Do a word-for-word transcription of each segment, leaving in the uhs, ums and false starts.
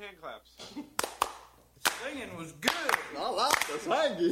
hand claps. Singing was good. I like the singing.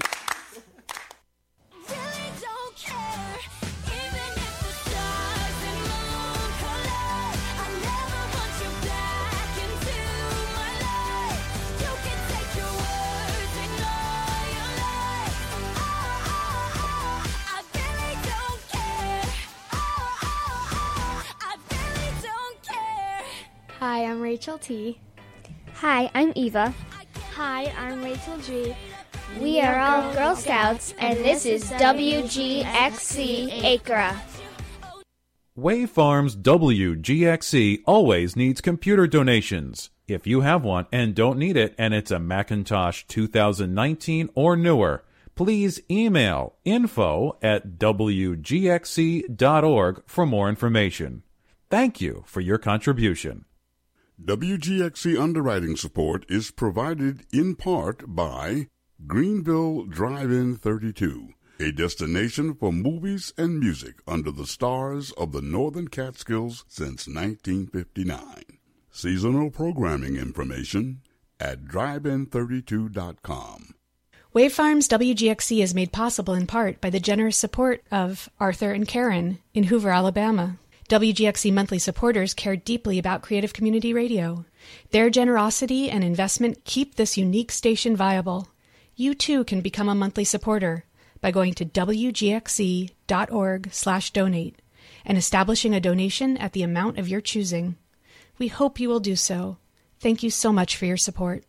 Really don't care, even if the stars and moon collide. I never want you back into my life. You can take your words, ignore your lies. Oh, oh, oh, I really don't care. Oh, oh, oh, I really don't care. Hi, I'm Rachel T. Hi, I'm Eva. Hi, I'm Rachel G. We are all Girl Scouts, and this is W G X C Acra. Wave Farms W G X C always needs computer donations. If you have one and don't need it, and it's a Macintosh two thousand nineteen or newer, please email info at w g x c dot org for more information. Thank you for your contribution. W G X C underwriting support is provided in part by Greenville Drive-In thirty-two, a destination for movies and music under the stars of the Northern Catskills since nineteen fifty-nine. Seasonal programming information at drive in thirty-two dot com. Wave Farms W G X C is made possible in part by the generous support of Arthur and Karen in Hoover, Alabama. W G X C monthly supporters care deeply about creative community radio. Their generosity and investment keep this unique station viable. You too can become a monthly supporter by going to w g x c dot org slash donate and establishing a donation at the amount of your choosing. We hope you will do so. Thank you so much for your support.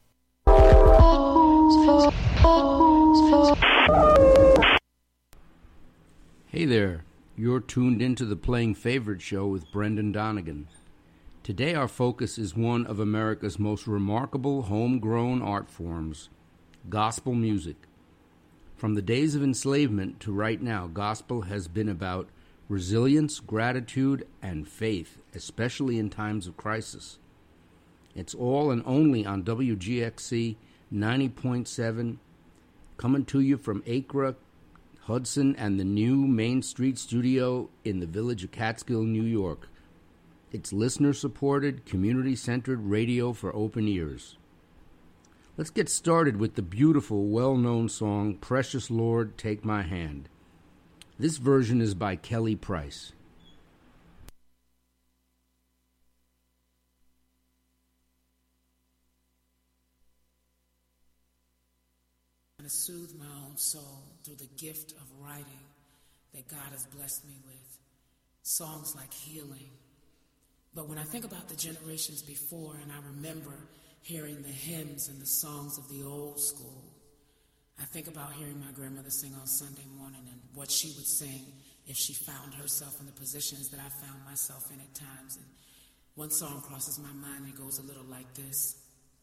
Hey there. You're tuned into the Playing Favorite Show with Brendan Donegan. Today our focus is one of America's most remarkable homegrown art forms, gospel music. From the days of enslavement to right now, gospel has been about resilience, gratitude, and faith, especially in times of crisis. It's all and only on W G X C ninety point seven, coming to you from Acra, Hudson, and the new Main Street studio in the village of Catskill, New York. It's listener-supported, community-centered radio for open ears. Let's get started with the beautiful, well-known song, Precious Lord, Take My Hand. This version is by Kelly Price. To soothe my own soul through the gift of writing that God has blessed me with. Songs like healing. But when I think about the generations before and I remember hearing the hymns and the songs of the old school, I think about hearing my grandmother sing on Sunday morning and what she would sing if she found herself in the positions that I found myself in at times. And one song crosses my mind and it goes a little like this.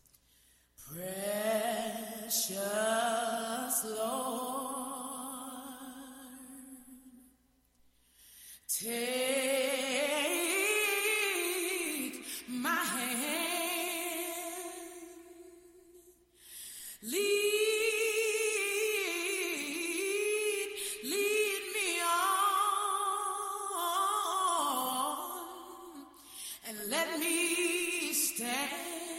Precious Lord, take my hand, lead, lead me on, and let me stand.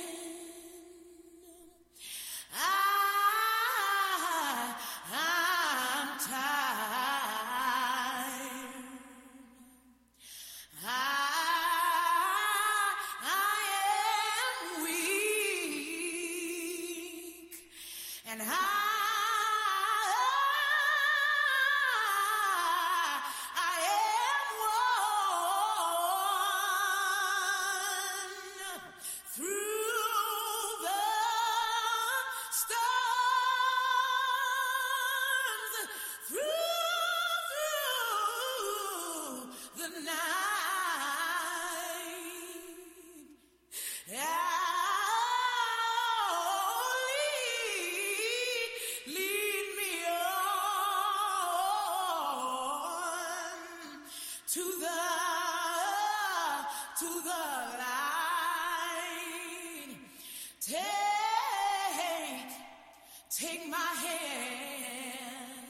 Take my hand,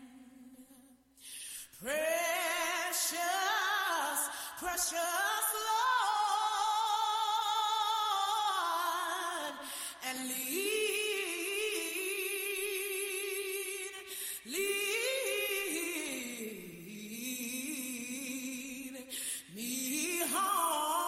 precious, precious Lord, and lead, lead me home.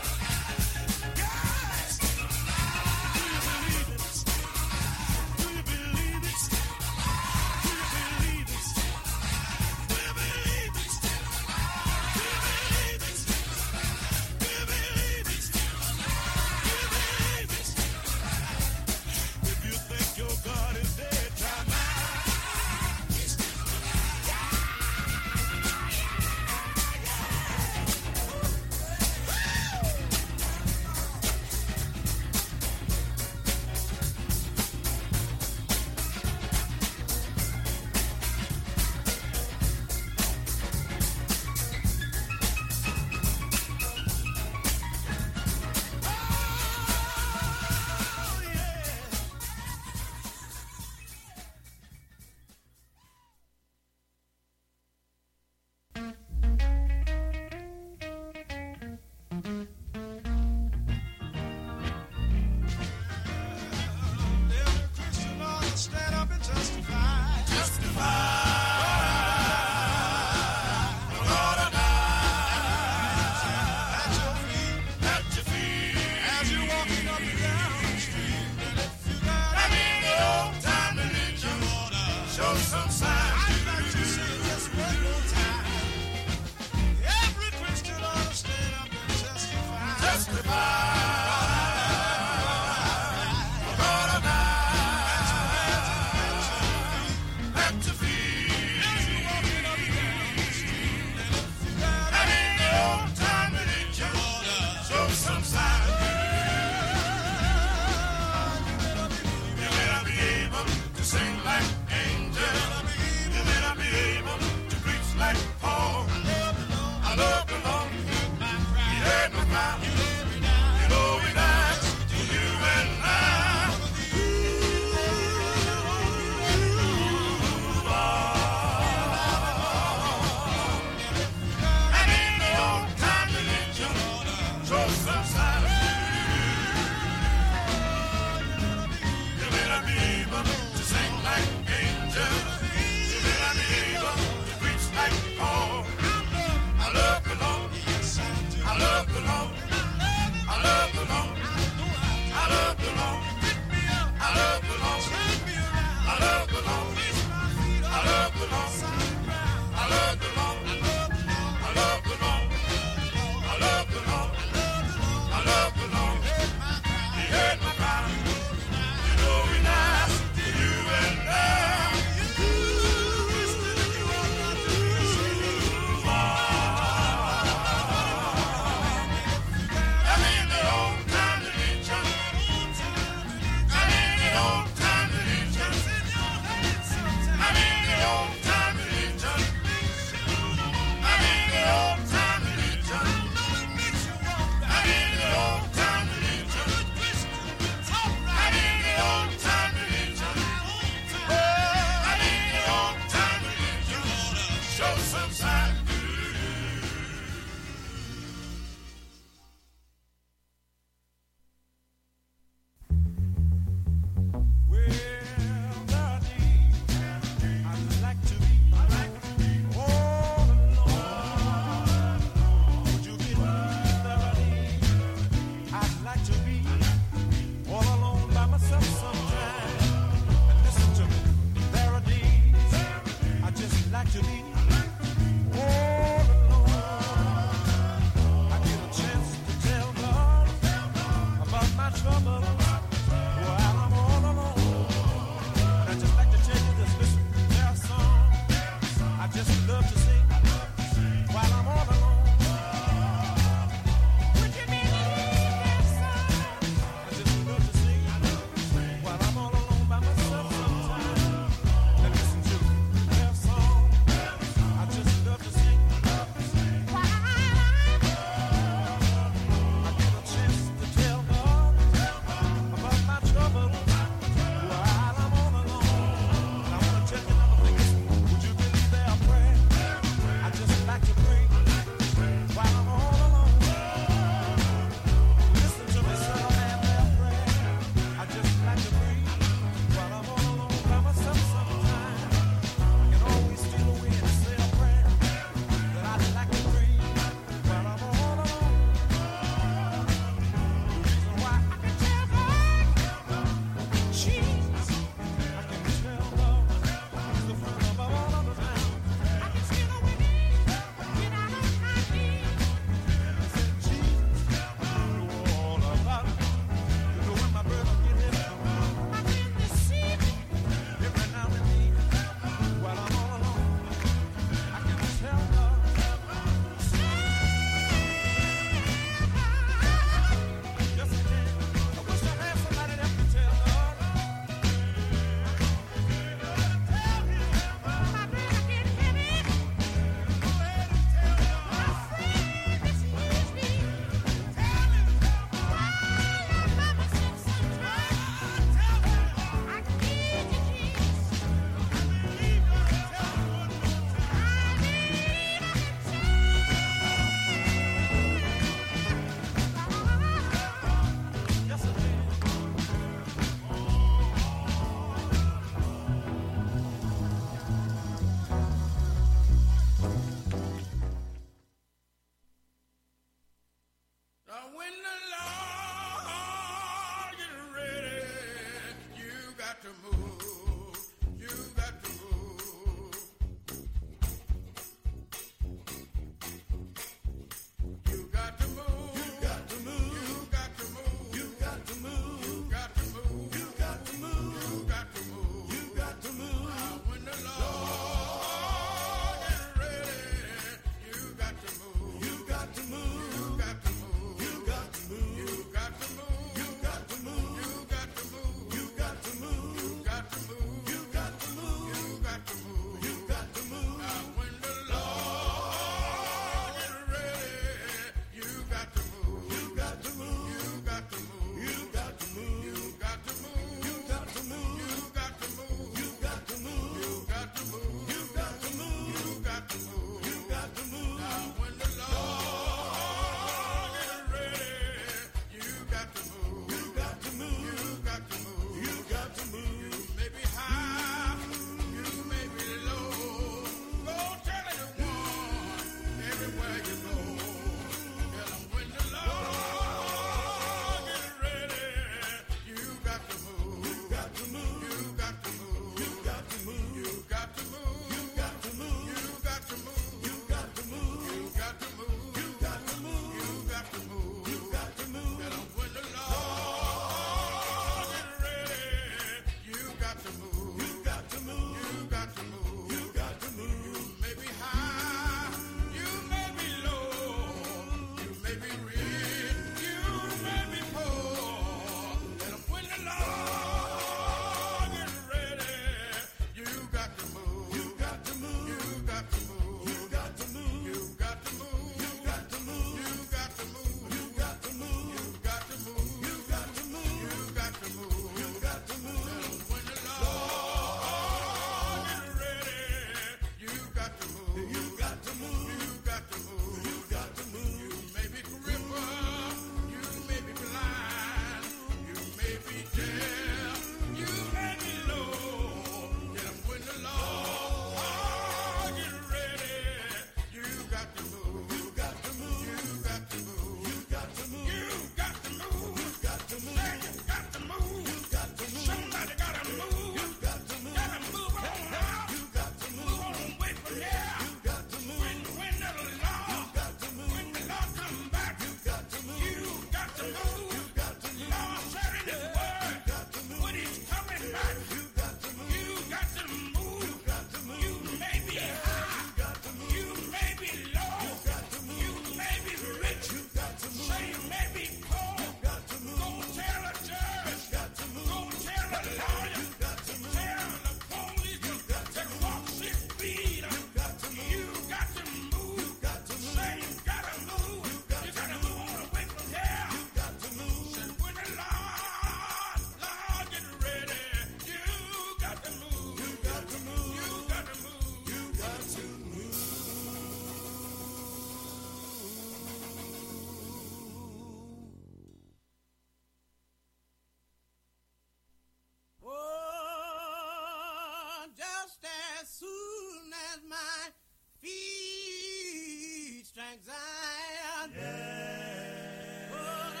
like Zion. Yeah. Gonna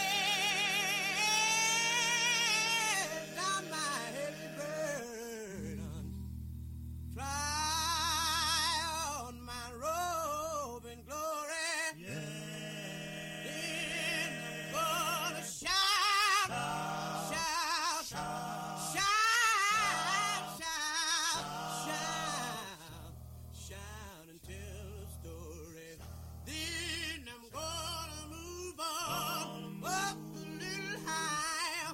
lay down my heavy burden. Try on my robe in glory. Yeah. Then I'm gonna shout, shout, shout, shout, shout, shout and tell a story. Then I'm gonna move on up a little higher.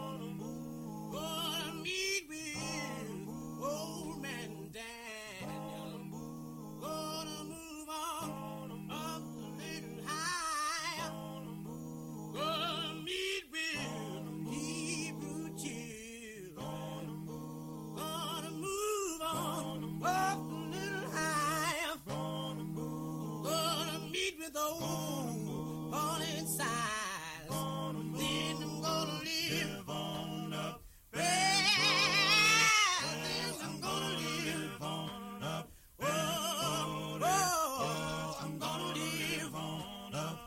Gonna meet with old man Daniel. Gonna move on up a little higher. Gonna meet with Hebrew children. Gonna move on up a little higher. Gonna meet with old Paul and Silas. Then I'm gonna live on up. Well, then I'm gonna live on up. Oh, oh, I'm gonna live on up.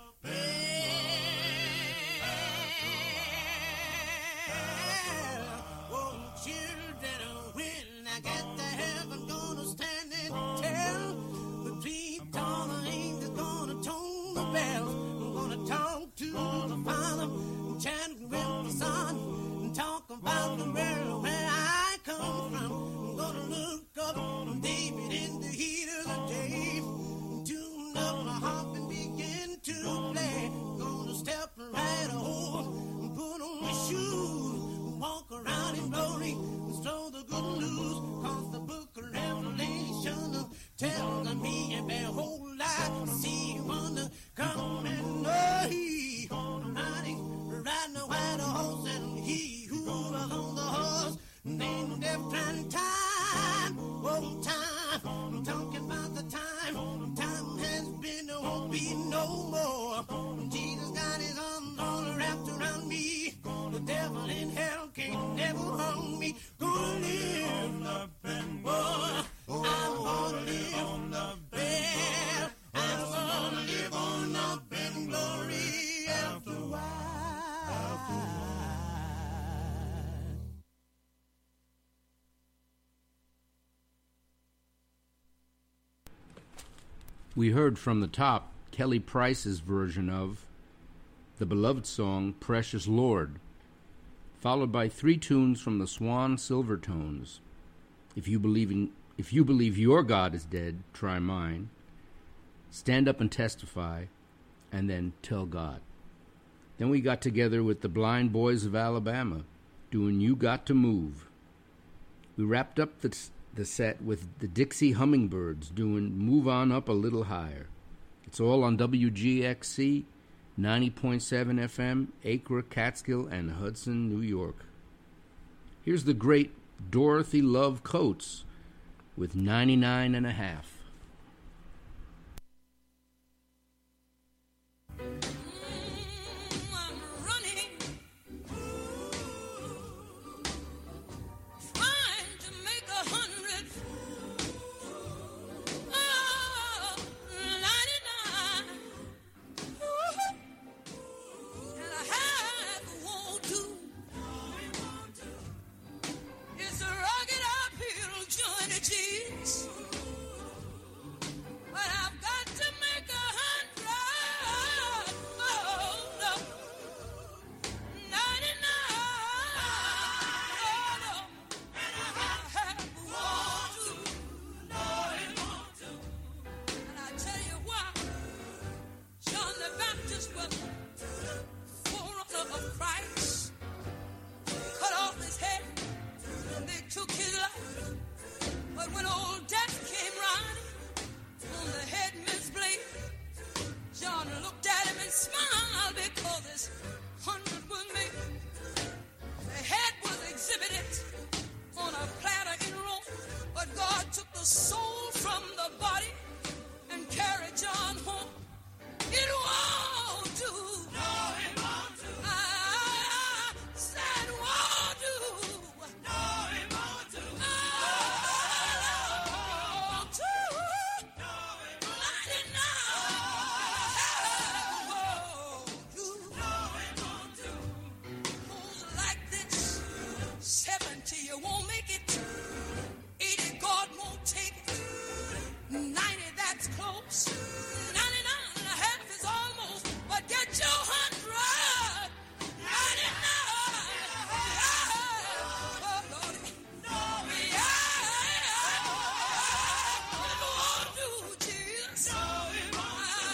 Well, oh, children, when I get to heaven, gonna stand and tell the three-tone angels, gonna tone the bells. I'm gonna talk to the Father, chant with the Son, and talk about the world where I come from. I'm gonna look up on David in the heat of the day, tune up my harp and begin to play. Gonna step right over and put on my shoes, walk around in glory, and throw the good news, cause the book of Revelation tells me, and behold, I see wonder coming. Oh, he riding, riding a white horse, and he who was on the horse named death and time. Oh, time, I'm talking about the time. Time has been, there won't be no more. Jesus got his arms all wrapped around me. The devil in hell can't never harm me. Gonna live up and boy, I'm gonna live on the bed. I'm gonna live on up in glory after a while. We heard from the top Kelly Price's version of the beloved song Precious Lord, followed by three tunes from the Swan Silvertones. If you believe in, if you believe your God is dead, try mine. Stand Up and Testify, and then Tell God. Then we got together with the Blind Boys of Alabama, doing You Got to Move. We wrapped up the, the set with the Dixie Hummingbirds doing Move On Up a Little Higher. It's all on W G X C, ninety point seven F M, Acre, Catskill, and Hudson, New York. Here's the great Dorothy Love Coates with ninety-nine and a half. It's a rugged uphill journey, Jesus. won't make it. eighty, God won't take it. ninety, that's close. ninety-nine and a half is almost. But get your hundred. ninety-nine. Oh, Lord. No, yeah. It won't do, Jesus. No, it won't do.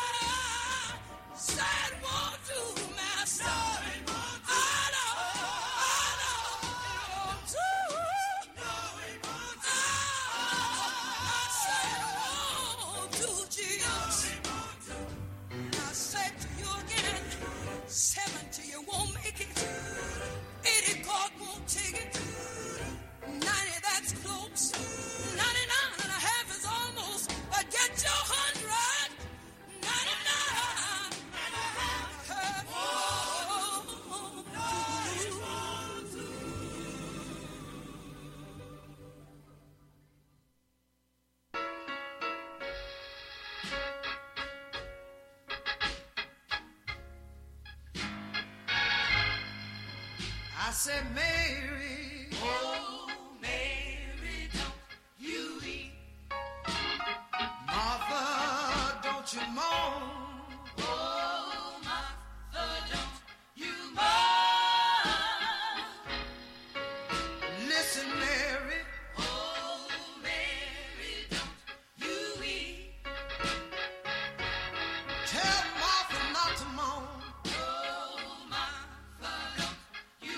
Say it won't do, Master. No, it won't do. I know, I know it won't do. No, it won't do. I say it won't do, Jesus. I say to you again, seventy, you won't make it. eighty, God won't take it. ninety, that's close. ninety-nine and a half is almost. But get your hundred. ninety-nine. I said, Mary, oh, Mary, don't you weep. Martha, don't you moan. Oh, Martha, don't you moan. Listen, Mary. Oh, Mary, don't you weep. Tell Martha not to moan. Oh, Martha, don't you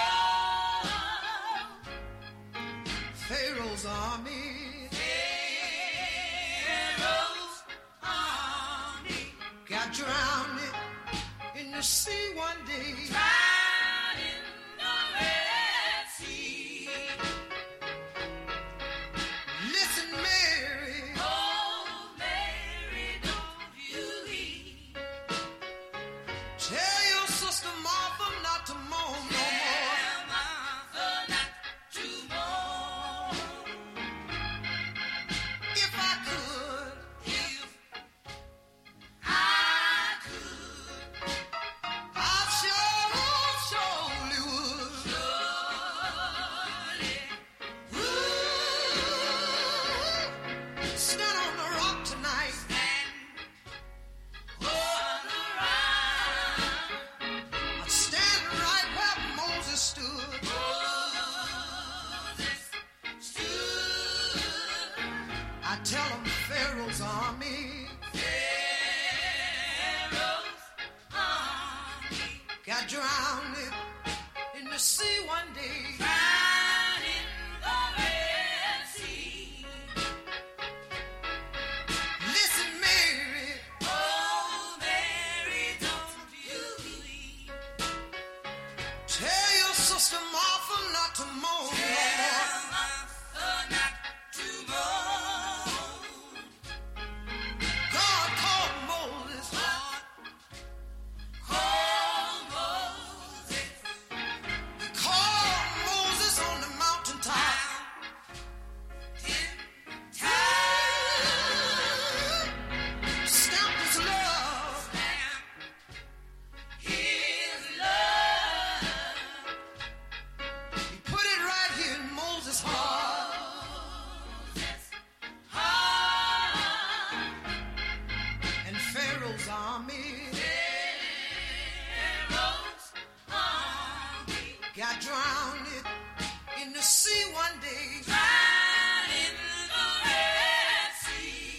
moan. Pharaoh's army. Pharaoh's army got drowned in the sea one day. Drowned in the Red Sea. Listen, Mary. Oh, Mary, don't you weep. Tell your sister Martha not to moan no more. Tell Martha not to moan. If I could, if I could, I sure, surely would. Surely would. Stand on the rock tonight. Stand on the rock. I'd stand right where Moses stood. Moses stood. I tell him Pharaoh's army. Pharaoh's army got drowned in the sea one day. Drowned in the Red Sea. Listen, Mary. Oh, Mary, don't you weep. Tell your sister Martha not to moan. Tell Martha not to moan. God called Moses. God called Moses. He called Moses on the mountaintop. Ten times. Stamp his love. Stamp his love. He put it right here in Moses' heart. Moses' heart. And Pharaoh's army. Pharaoh's army got drowned in the sea one day. Drowned in the Red Sea.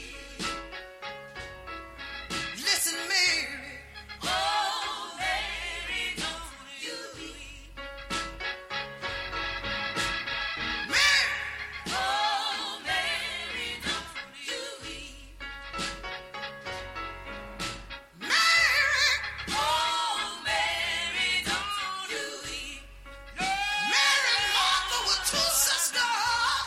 Listen, Mary. Oh, Mary, don't you weep. Mary. Oh, Mary, don't you weep. Mary. Oh, Mary, don't you weep. Mary and Martha were two sisters.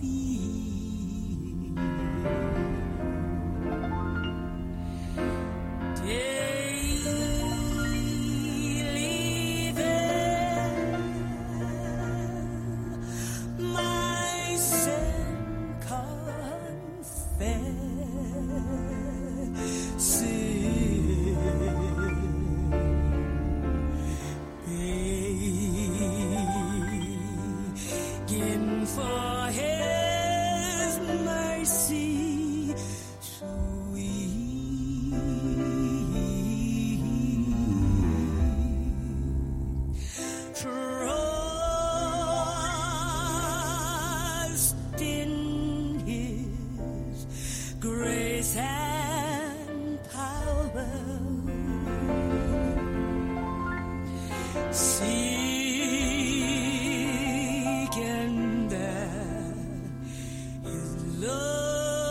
Seeking that His love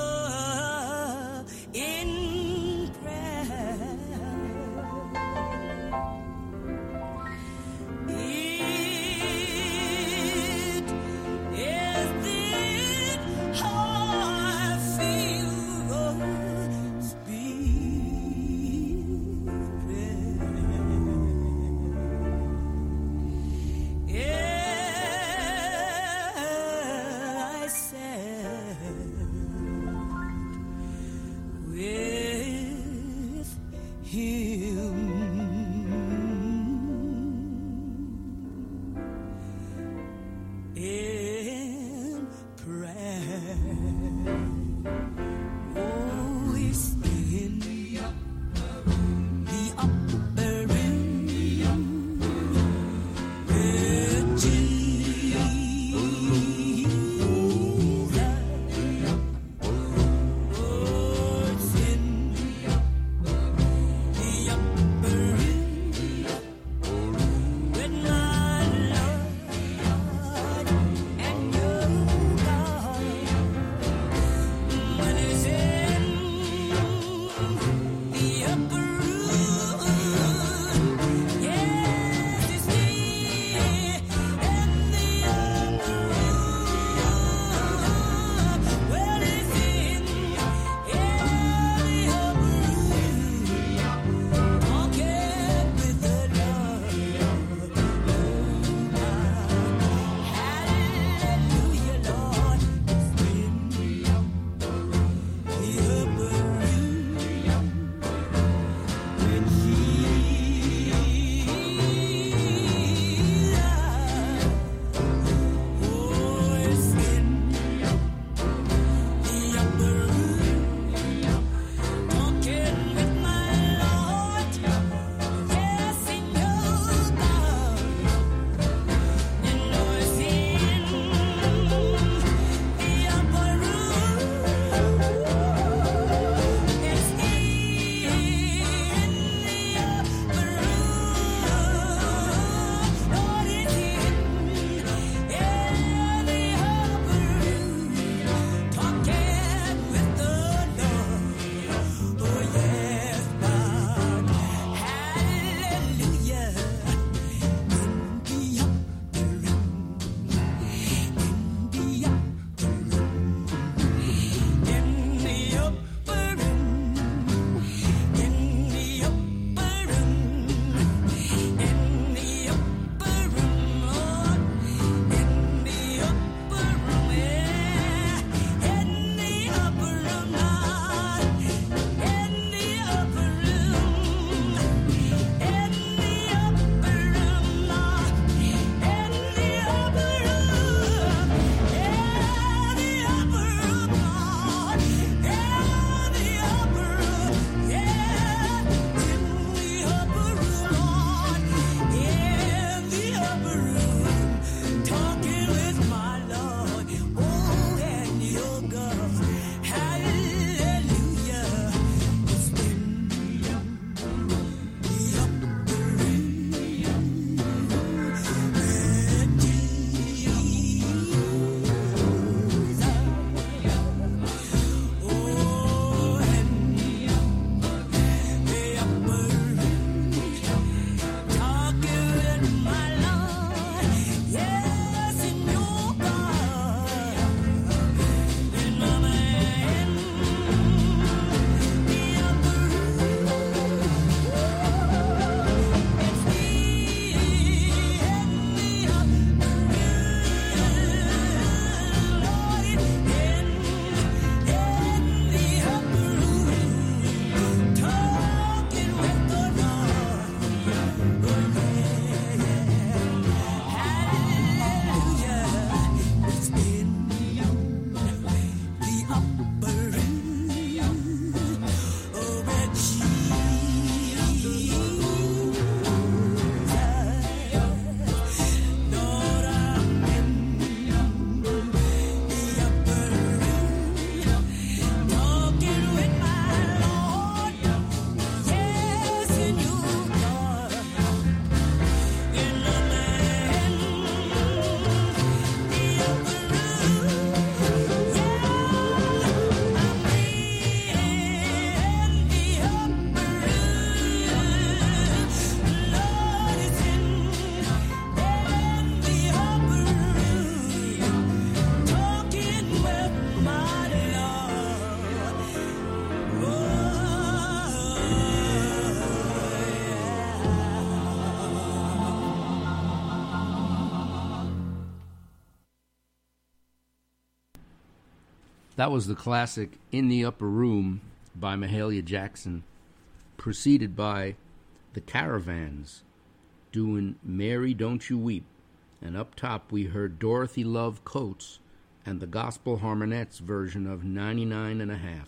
That was the classic In the Upper Room by Mahalia Jackson, preceded by the Caravans doing Mary Don't You Weep. And up top we heard Dorothy Love Coates and the Gospel Harmonettes version of ninety-nine and a half.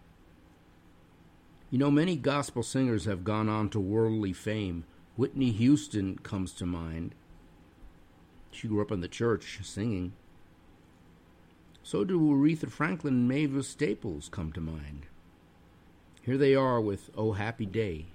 You know, many gospel singers have gone on to worldly fame. Whitney Houston comes to mind. She grew up in the church singing. So do Aretha Franklin and Mavis Staples come to mind. Here they are with Oh Happy Day.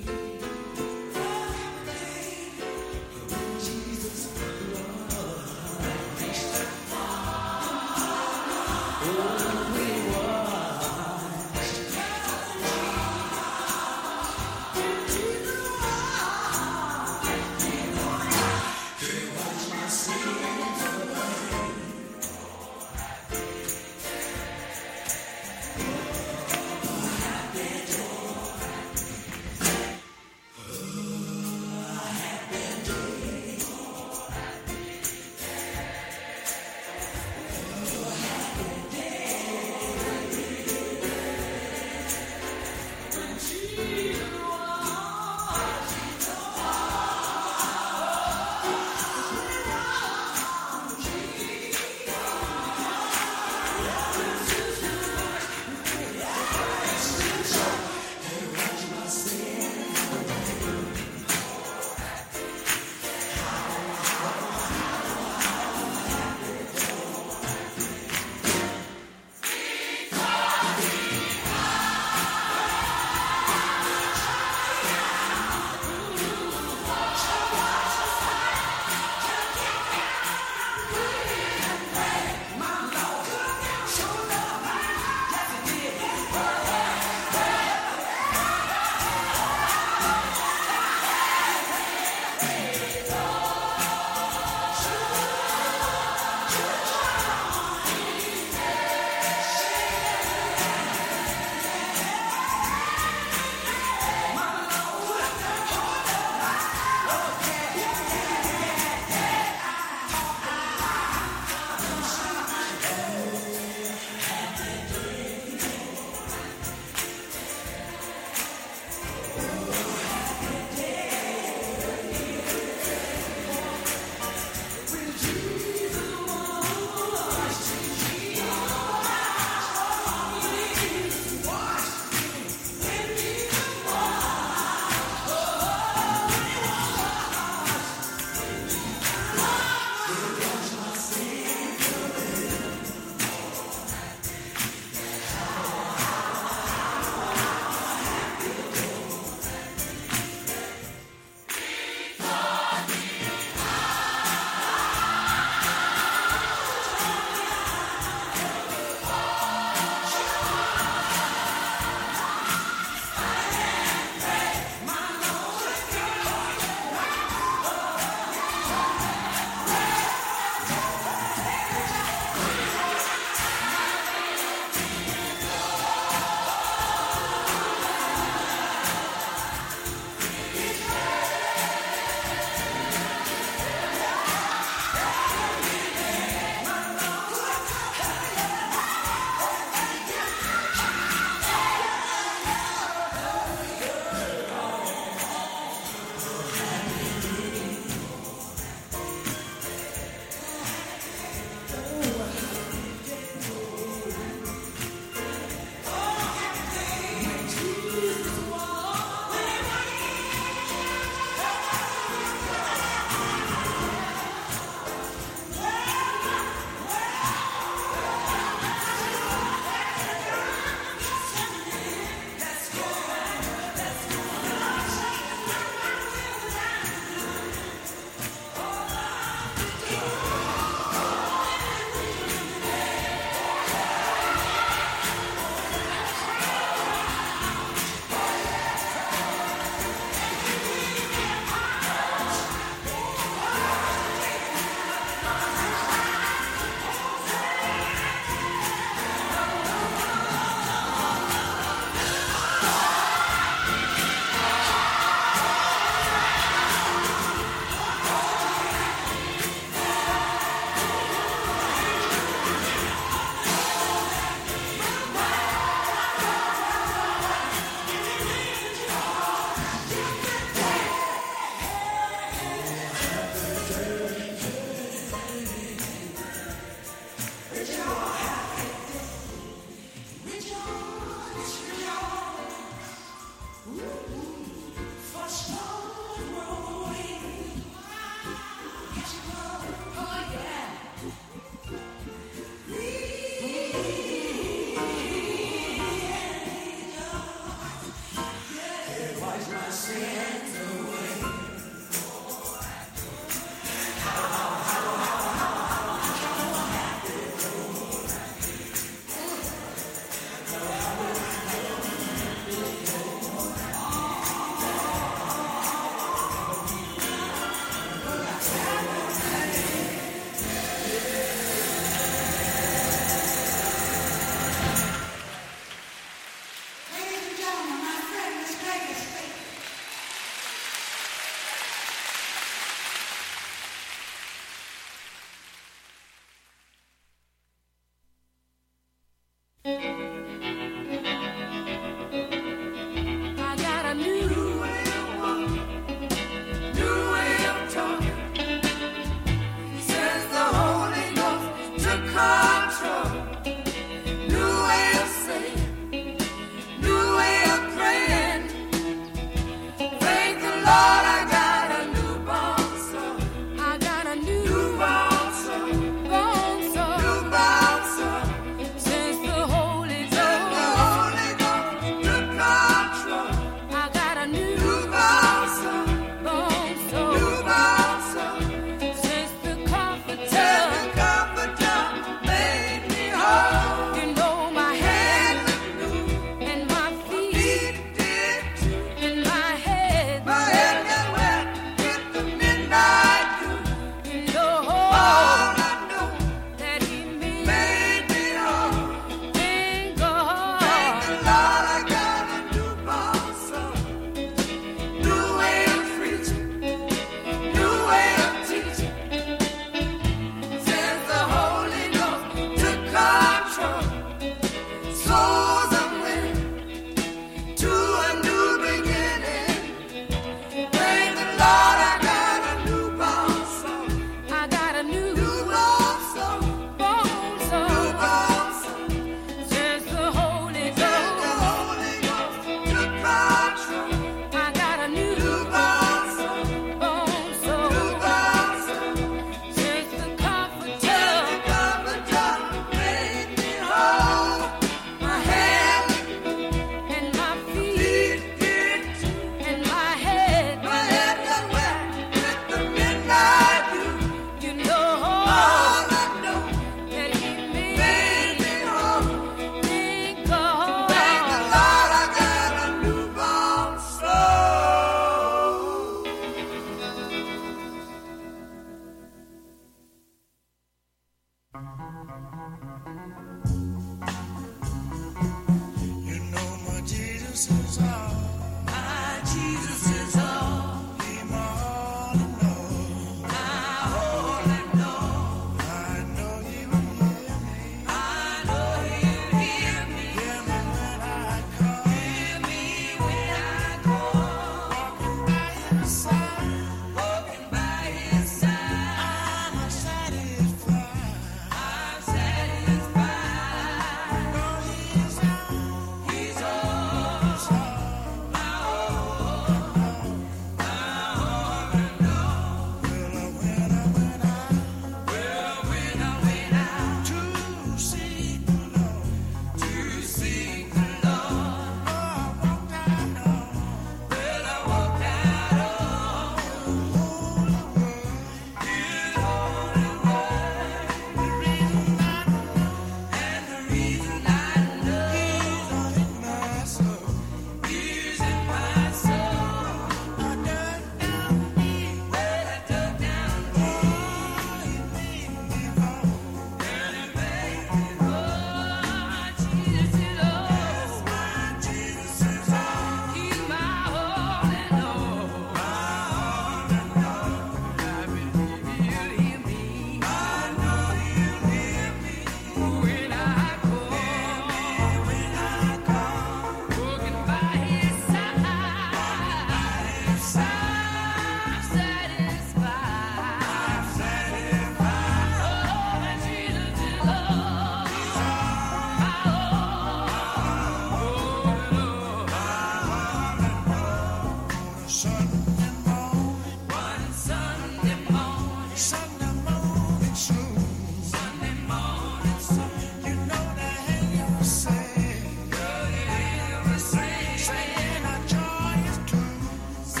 Saying our joy is true.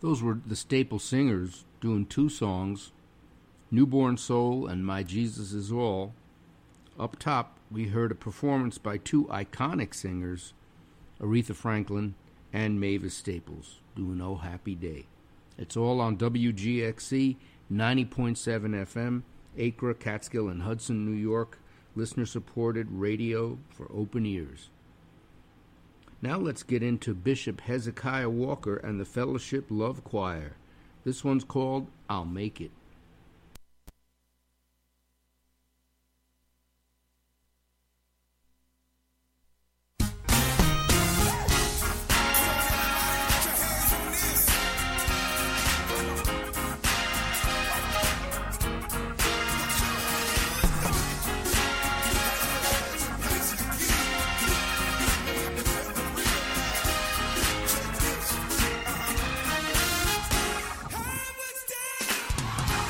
Those were the Staple Singers doing two songs, Newborn Soul and My Jesus Is All. Up top, we heard a performance by two iconic singers, Aretha Franklin and Mavis Staples, doing Oh Happy Day. It's all on W G X C, ninety point seven F M, Acre, Catskill, and Hudson, New York, listener-supported radio for open ears. Now let's get into Bishop Hezekiah Walker and the Fellowship Love Choir. This one's called I'll Make It. I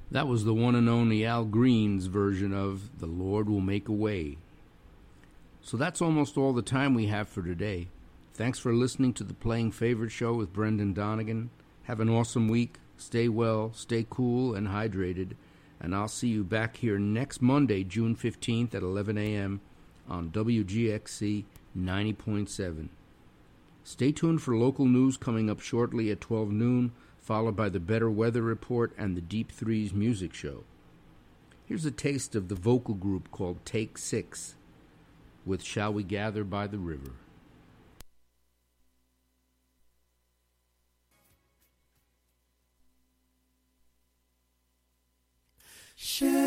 That was the one and only Al Green's version of The Lord Will Make a Way. So that's almost all the time we have for today. Thanks for listening to the Playing Favorite Show with Brendan Donegan. Have an awesome week. Stay well, stay cool and hydrated. And I'll see you back here next Monday, June fifteenth at eleven a.m. on W G X C ninety point seven. Stay tuned for local news coming up shortly at twelve noon, followed by the Better Weather Report and the Deep Threes Music Show. Here's a taste of the vocal group called Take Six with Shall We Gather by the River. Shall